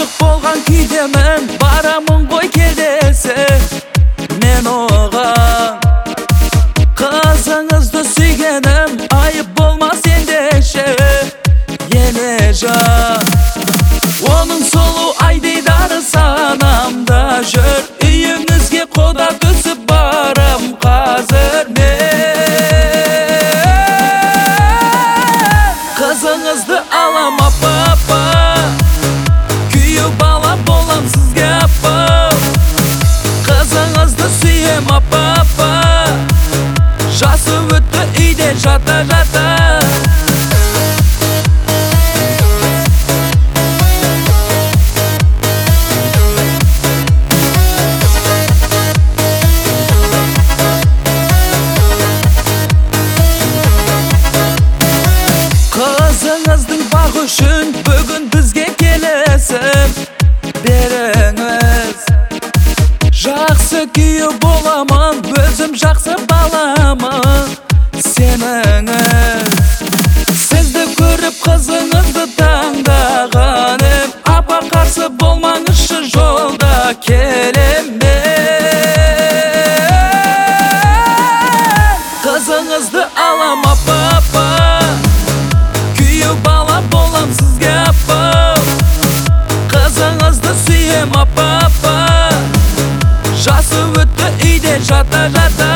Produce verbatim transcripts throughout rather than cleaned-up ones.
Aşık bolgan kүйдемін, барамын ғой кел десе. Мен оған қызыңызды сүйгенім, айып болмас ендеше. Ене жан, оның сұлу айдидары санамда жүр. Үйіңізге қода түсіп барам қазір мен. Қызыңызды алам апа, күйеу бала болам сізге апа. Қызыңызды сүйем апа, жасы өтті үйде жата-жата. Қызыңыздың бақ үшін бүгін бізге келесің беріңіз. Жақсы күйеу боламын, өзім жақсы баламын сеніңіз. Сізді көріп қызыңызды таңдағаным, апа қарсы болмаңызшы, жолда келем мен. Қызыңызды алам апа, күйеу бала болам сізге апа. Қызыңызды сүйем апа, жасы өтті үйде жата-жата.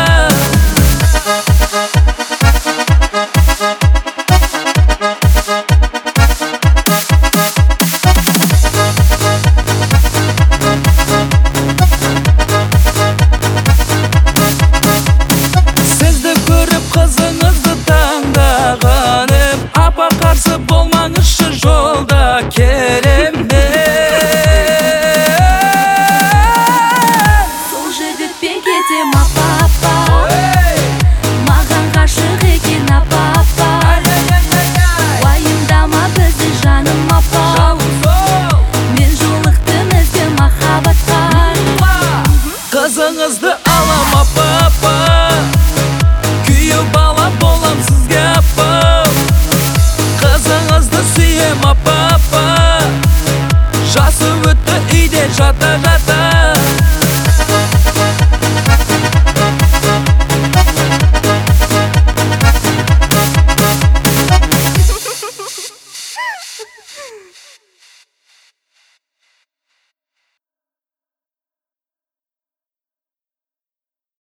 Сізді көріп қызыңызды таңдағаным, апа қарсы болмаңызшы, жолда келем мен. Сол жігітпен кетем апа, маған ғашық екен апа. Уайымдама бізді жаным апа, мен жолықтым ізгі махаббатқа. Қызыңызды алам апа, күйеу бала болам сізге апа. Қызыңызды сүйем апа, жасы өтті үйде жата-жата.